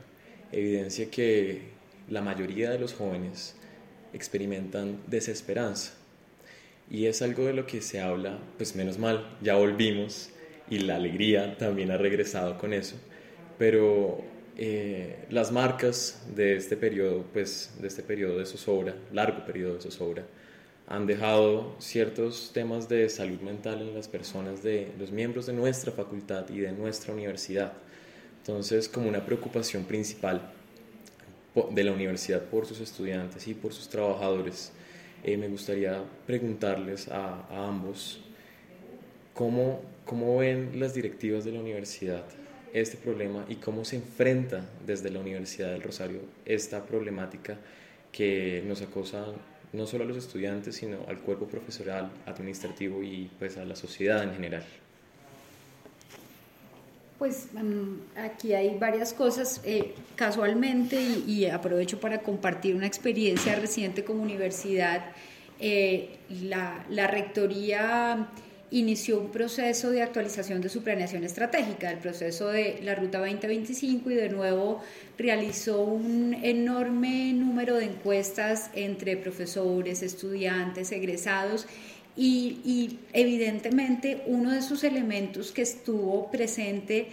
evidencia que la mayoría de los jóvenes experimentan desesperanza. Y es algo de lo que se habla, pues menos mal, ya volvimos y la alegría también ha regresado con eso. Pero eh, las marcas de este periodo, pues de este periodo de zozobra, largo periodo de zozobra, han dejado ciertos temas de salud mental en las personas, de los miembros de nuestra facultad y de nuestra universidad. Entonces, como una preocupación principal de la universidad por sus estudiantes y por sus trabajadores, eh, me gustaría preguntarles a, a ambos cómo, cómo ven las directivas de la universidad este problema y cómo se enfrenta desde la Universidad del Rosario esta problemática que nos acosa no solo a los estudiantes, sino al cuerpo profesoral, administrativo y pues a la sociedad en general. Pues um, aquí hay varias cosas, eh, casualmente, y, y aprovecho para compartir una experiencia reciente como universidad. Eh, la, la rectoría inició un proceso de actualización de su planeación estratégica, el proceso de la Ruta veinte veinticinco, y de nuevo realizó un enorme número de encuestas entre profesores, estudiantes, egresados, y, y evidentemente uno de esos elementos que estuvo presente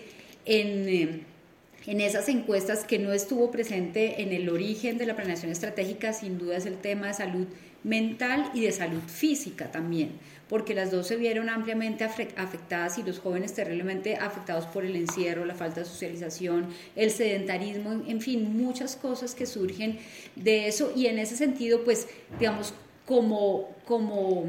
en, en esas encuestas, que no estuvo presente en el origen de la planeación estratégica, sin duda es el tema de salud mental y de salud física también, porque las dos se vieron ampliamente afectadas y los jóvenes terriblemente afectados por el encierro, la falta de socialización, el sedentarismo, en fin, muchas cosas que surgen de eso. Y en ese sentido, pues, digamos, como, como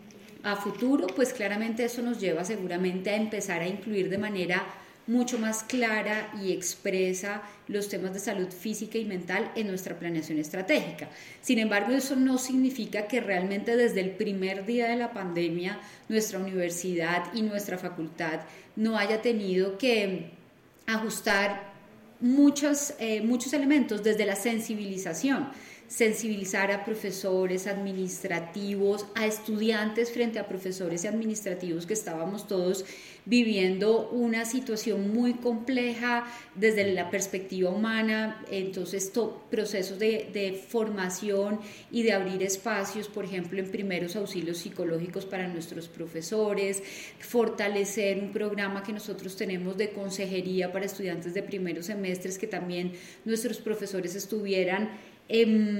a futuro, pues claramente eso nos lleva seguramente a empezar a incluir de manera mucho más clara y expresa los temas de salud física y mental en nuestra planeación estratégica. Sin embargo, eso no significa que realmente desde el primer día de la pandemia nuestra universidad y nuestra facultad no haya tenido que ajustar muchos, eh, muchos elementos desde la sensibilización. Sensibilizar a profesores, administrativos, a estudiantes frente a profesores y administrativos, que estábamos todos viviendo una situación muy compleja desde la perspectiva humana. Entonces, to, procesos de, de formación y de abrir espacios, por ejemplo, en primeros auxilios psicológicos para nuestros profesores, fortalecer un programa que nosotros tenemos de consejería para estudiantes de primeros semestres, que también nuestros profesores estuvieran Eh,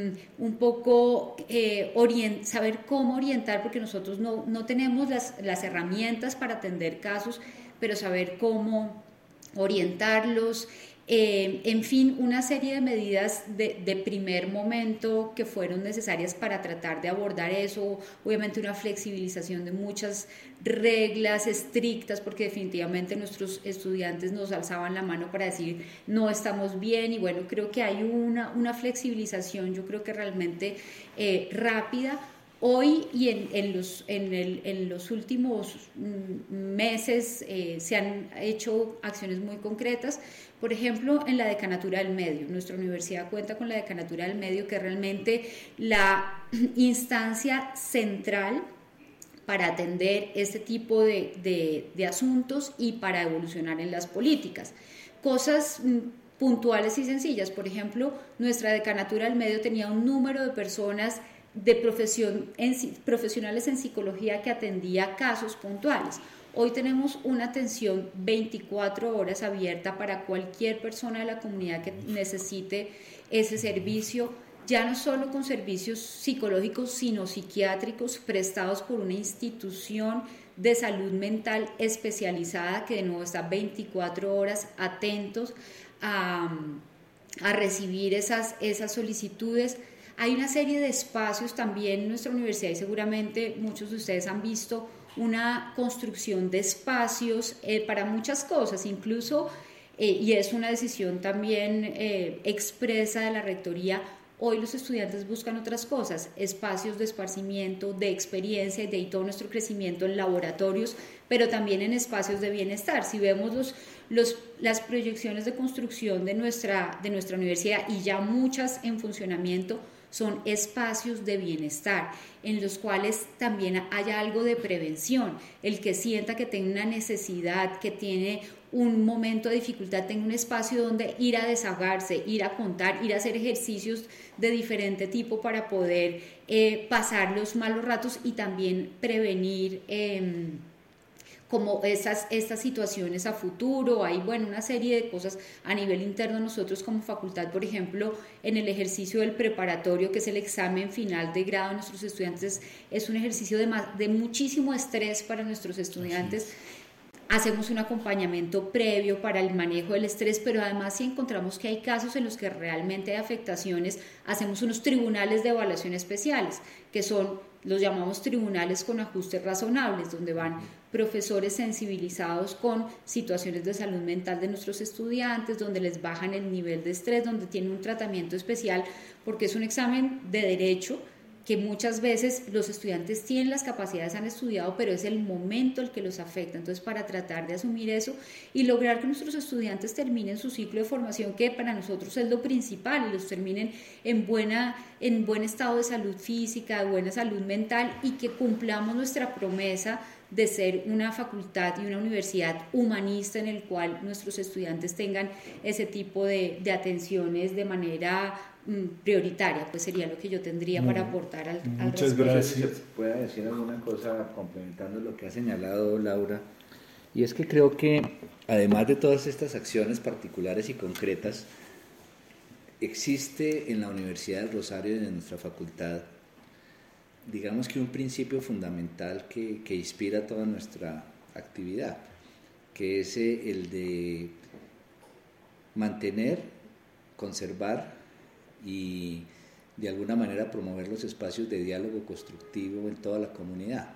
un poco eh, orient, saber cómo orientar, porque nosotros no, no tenemos las, las herramientas para atender casos, pero saber cómo orientarlos, eh, en fin, una serie de medidas de, de primer momento que fueron necesarias para tratar de abordar eso. Obviamente una flexibilización de muchas reglas estrictas, porque definitivamente nuestros estudiantes nos alzaban la mano para decir no estamos bien, y bueno, creo que hay una, una flexibilización, yo creo que realmente eh, rápida. Hoy y en, en, los, en, el, en los últimos meses eh, se han hecho acciones muy concretas. Por ejemplo, en la Decanatura del Medio. Nuestra universidad cuenta con la Decanatura del Medio, que es realmente la instancia central para atender este tipo de, de, de asuntos y para evolucionar en las políticas. Cosas puntuales y sencillas. Por ejemplo, nuestra Decanatura del Medio tenía un número de personas de profesión en, profesionales en psicología que atendía casos puntuales. Hoy tenemos una atención veinticuatro horas abierta para cualquier persona de la comunidad que necesite ese servicio, ya no solo con servicios psicológicos, sino psiquiátricos prestados por una institución de salud mental especializada, que de nuevo está veinticuatro horas atentos a, a recibir esas, esas solicitudes. Hay una serie de espacios también en nuestra universidad, y seguramente muchos de ustedes han visto una construcción de espacios eh, para muchas cosas, incluso, eh, y es una decisión también eh, expresa de la rectoría. Hoy los estudiantes buscan otras cosas, espacios de esparcimiento, de experiencia, y de ahí todo nuestro crecimiento en laboratorios, pero también en espacios de bienestar. Si vemos los, los, las proyecciones de construcción de nuestra, de nuestra universidad, y ya muchas en funcionamiento, son espacios de bienestar en los cuales también haya algo de prevención. El que sienta que tiene una necesidad, que tiene un momento de dificultad, tenga un espacio donde ir a desahogarse, ir a contar, ir a hacer ejercicios de diferente tipo para poder eh, pasar los malos ratos y también prevenir eh, como estas, estas situaciones a futuro. Hay, bueno, una serie de cosas a nivel interno. Nosotros como facultad, por ejemplo, en el ejercicio del preparatorio, que es el examen final de grado de nuestros estudiantes, es un ejercicio de, más, de muchísimo estrés para nuestros estudiantes. Hacemos un acompañamiento previo para el manejo del estrés, pero además si encontramos que hay casos en los que realmente hay afectaciones, hacemos unos tribunales de evaluación especiales, que son, los llamamos tribunales con ajustes razonables, donde van profesores sensibilizados con situaciones de salud mental de nuestros estudiantes, donde les bajan el nivel de estrés, donde tienen un tratamiento especial, porque es un examen de derecho que muchas veces los estudiantes tienen las capacidades, han estudiado, pero es el momento el que los afecta. Entonces, para tratar de asumir eso y lograr que nuestros estudiantes terminen su ciclo de formación, que para nosotros es lo principal, y los terminen en, buena, en buen estado de salud física, de buena salud mental, y que cumplamos nuestra promesa de ser una facultad y una universidad humanista en el cual nuestros estudiantes tengan ese tipo de, de atenciones de manera prioritaria. Pues sería lo que yo tendría para aportar al, al Muchas gracias. ¿Puedo decir alguna cosa complementando lo que ha señalado Laura? Y es que creo que además de todas estas acciones particulares y concretas, existe en la Universidad del Rosario y en nuestra facultad, digamos que un principio fundamental que, que inspira toda nuestra actividad, que es el de mantener, conservar y de alguna manera promover los espacios de diálogo constructivo en toda la comunidad.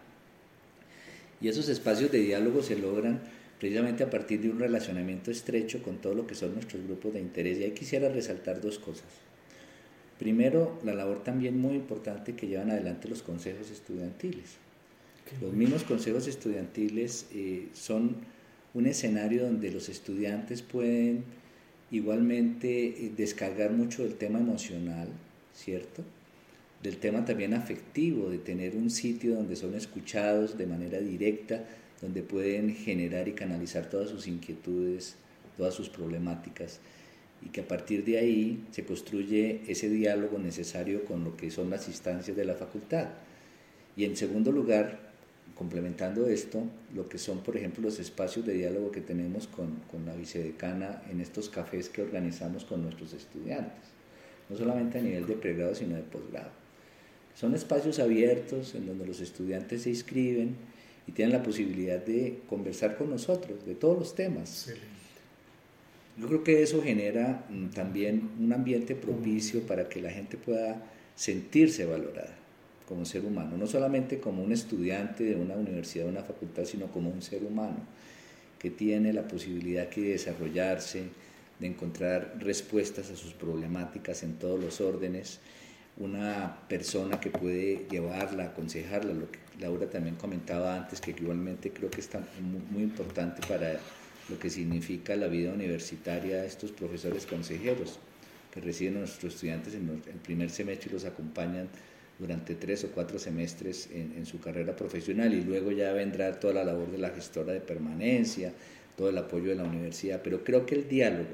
Y esos espacios de diálogo se logran precisamente a partir de un relacionamiento estrecho con todo lo que son nuestros grupos de interés. Y ahí quisiera resaltar dos cosas. Primero, la labor también muy importante que llevan adelante los consejos estudiantiles. Los mismos consejos estudiantiles eh, son un escenario donde los estudiantes pueden igualmente eh, descargar mucho del tema emocional, ¿cierto? Del tema también afectivo, de tener un sitio donde son escuchados de manera directa, donde pueden generar y canalizar todas sus inquietudes, todas sus problemáticas, y que a partir de ahí se construye ese diálogo necesario con lo que son las instancias de la facultad. Y en segundo lugar, complementando esto, lo que son, por ejemplo, los espacios de diálogo que tenemos con, con la vicedecana en estos cafés que organizamos con nuestros estudiantes, no solamente a nivel de pregrado, sino de posgrado. Son espacios abiertos en donde los estudiantes se inscriben y tienen la posibilidad de conversar con nosotros de todos los temas. Excelente. Yo creo que eso genera mm, también un ambiente propicio para que la gente pueda sentirse valorada como ser humano, no solamente como un estudiante de una universidad, de una facultad, sino como un ser humano que tiene la posibilidad de desarrollarse, de encontrar respuestas a sus problemáticas en todos los órdenes, una persona que puede llevarla, aconsejarla, lo que Laura también comentaba antes, que igualmente creo que es muy, muy importante para lo que significa la vida universitaria, estos profesores consejeros que reciben a nuestros estudiantes en el primer semestre y los acompañan durante tres o cuatro semestres en, en su carrera profesional, y luego ya vendrá toda la labor de la gestora de permanencia, todo el apoyo de la universidad. Pero creo que el diálogo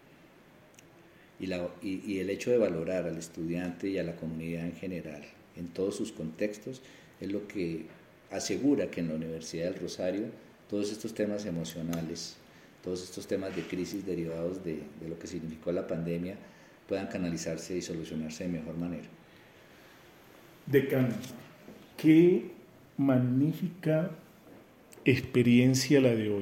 y, la, y, y el hecho de valorar al estudiante y a la comunidad en general, en todos sus contextos, es lo que asegura que en la Universidad del Rosario todos estos temas emocionales, todos estos temas de crisis derivados de, de lo que significó la pandemia, puedan canalizarse y solucionarse de mejor manera. Decano, qué magnífica experiencia la de hoy.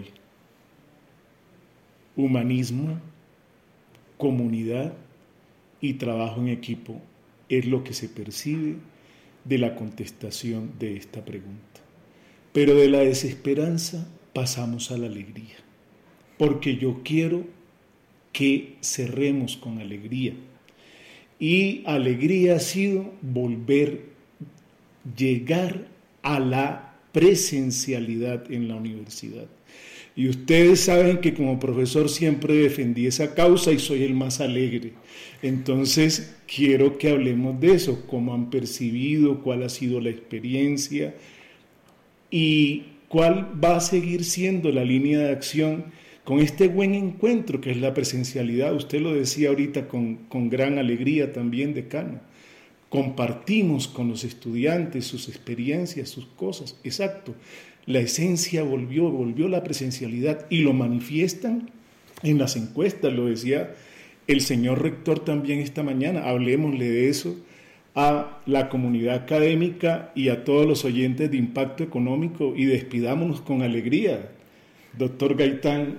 Humanismo, comunidad y trabajo en equipo es lo que se percibe de la contestación de esta pregunta. Pero de la desesperanza pasamos a la alegría, porque yo quiero que cerremos con alegría. Y alegría ha sido volver, llegar a la presencialidad en la universidad. Y ustedes saben que como profesor siempre defendí esa causa y soy el más alegre. Entonces, quiero que hablemos de eso, cómo han percibido, cuál ha sido la experiencia y cuál va a seguir siendo la línea de acción con este buen encuentro que es la presencialidad. Usted lo decía ahorita con, con gran alegría también, decano. Compartimos con los estudiantes sus experiencias, sus cosas. Exacto. La esencia volvió, volvió la presencialidad y lo manifiestan en las encuestas, lo decía el señor rector también esta mañana. Hablemosle de eso a la comunidad académica y a todos los oyentes de Impacto Económico y despidámonos con alegría. Doctor Gaitán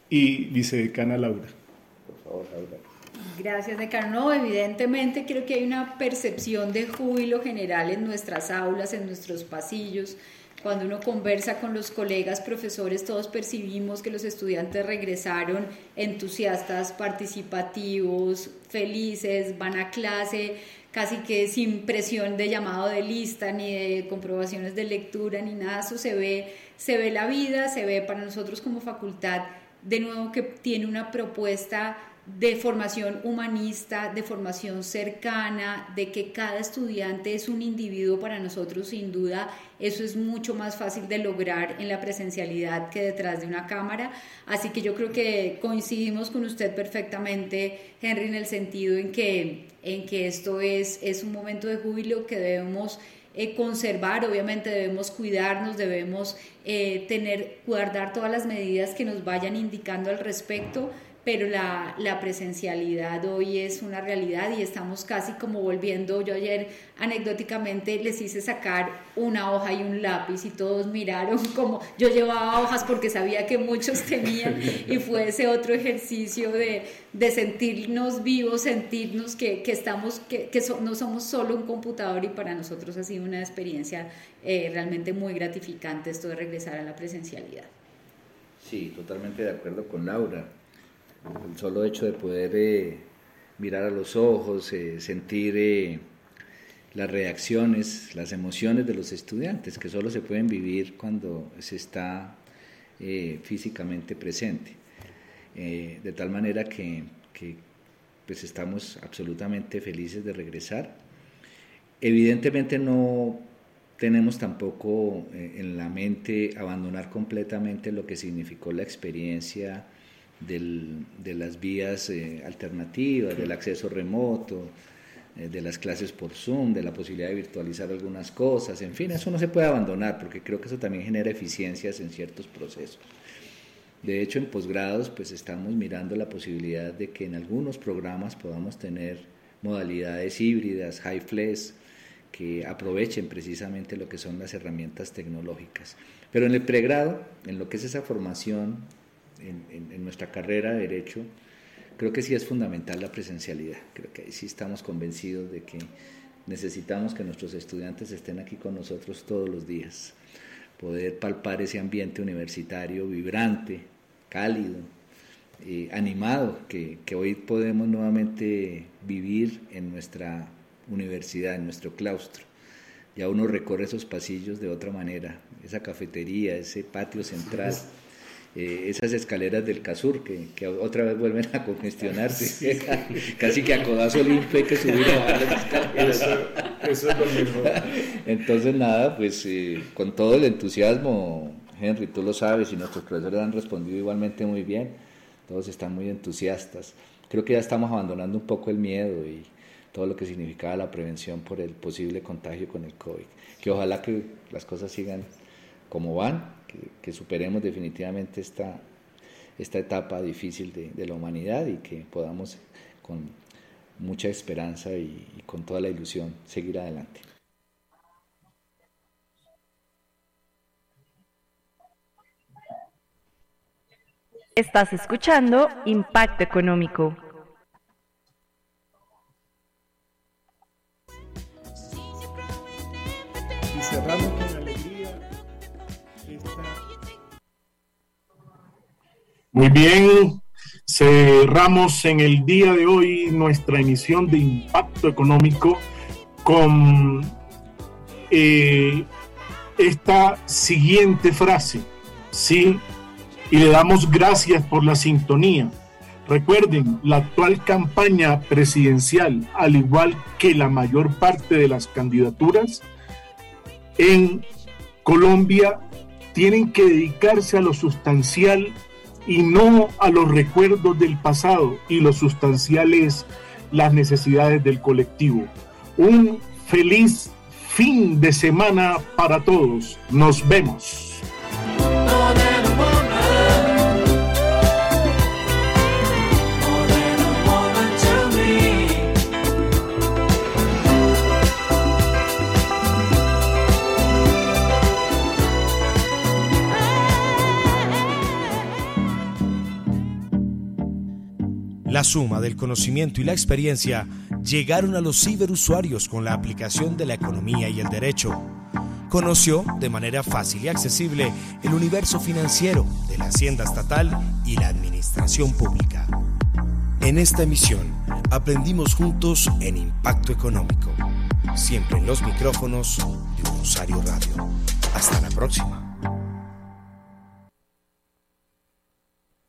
y vicedecana Laura. Por favor, Laura. Gracias, decano. No, evidentemente creo que hay una percepción de júbilo general en nuestras aulas, en nuestros pasillos. Cuando uno conversa con los colegas profesores, todos percibimos que los estudiantes regresaron entusiastas, participativos, felices, van a clase casi que sin presión de llamado de lista, ni de comprobaciones de lectura, ni nada. Eso se ve, se ve la vida, se ve para nosotros como facultad, de nuevo, que tiene una propuesta de formación humanista, de formación cercana, de que cada estudiante es un individuo. Para nosotros, sin duda, eso es mucho más fácil de lograr en la presencialidad que detrás de una cámara. Así que yo creo que coincidimos con usted perfectamente, Henry, en el sentido en que, en que esto es, es un momento de júbilo que debemos eh, conservar. Obviamente debemos cuidarnos, debemos eh, tener, guardar todas las medidas que nos vayan indicando al respecto, pero la, la presencialidad hoy es una realidad y estamos casi como volviendo. Yo ayer anecdóticamente les hice sacar una hoja y un lápiz y todos miraron como yo llevaba hojas porque sabía que muchos tenían, y fue ese otro ejercicio de, de sentirnos vivos, sentirnos que, que, estamos, que, que so, no somos solo un computador, y para nosotros ha sido una experiencia eh, realmente muy gratificante esto de regresar a la presencialidad. Sí, totalmente de acuerdo con Laura. El solo hecho de poder eh, mirar a los ojos, eh, sentir eh, las reacciones, las emociones de los estudiantes, que solo se pueden vivir cuando se está eh, físicamente presente. Eh, de tal manera que, que pues estamos absolutamente felices de regresar. Evidentemente no tenemos tampoco eh, en la mente abandonar completamente lo que significó la experiencia Del, de las vías eh, alternativas, del acceso remoto, eh, de las clases por Zoom, de la posibilidad de virtualizar algunas cosas. En fin, eso no se puede abandonar, porque creo que eso también genera eficiencias en ciertos procesos. De hecho, en posgrados pues estamos mirando la posibilidad de que en algunos programas podamos tener modalidades híbridas, high-flex, que aprovechen precisamente lo que son las herramientas tecnológicas. Pero en el pregrado, en lo que es esa formación, En, en, en nuestra carrera de Derecho, creo que sí es fundamental la presencialidad. Creo que ahí sí estamos convencidos de que necesitamos que nuestros estudiantes estén aquí con nosotros todos los días, poder palpar ese ambiente universitario vibrante, cálido, eh, animado, que, que hoy podemos nuevamente vivir en nuestra universidad, en nuestro claustro. Ya uno recorre esos pasillos de otra manera, esa cafetería, ese patio central, Eh, esas escaleras del Casur que, que otra vez vuelven a congestionarse, sí. Casi que a codazo limpio hay que subir a bajar las escaleras. Eso, eso es lo mejor. Entonces nada, pues eh, con todo el entusiasmo, Henry, tú lo sabes, y nuestros profesores han respondido igualmente muy bien, todos están muy entusiastas. Creo que ya estamos abandonando un poco el miedo y todo lo que significaba la prevención por el posible contagio con el COVID, que ojalá que las cosas sigan como van, que, que superemos definitivamente esta, esta etapa difícil de, de la humanidad, y que podamos con mucha esperanza y, y con toda la ilusión seguir adelante. Estás escuchando Impacto Económico. Y cerramos con alegría. Muy bien, cerramos en el día de hoy nuestra emisión de Impacto Económico con eh, esta siguiente frase: sí, y le damos gracias por la sintonía. Recuerden, la actual campaña presidencial, al igual que la mayor parte de las candidaturas en Colombia, tienen que dedicarse a lo sustancial y no a los recuerdos del pasado, y lo sustancial es las necesidades del colectivo. Un feliz fin de semana para todos. Nos vemos. La suma del conocimiento y la experiencia llegaron a los ciberusuarios con la aplicación de la economía y el derecho. Conoció de manera fácil y accesible el universo financiero de la hacienda estatal y la administración pública. En esta emisión aprendimos juntos en Impacto Económico, siempre en los micrófonos de Rosario Radio. Hasta la próxima.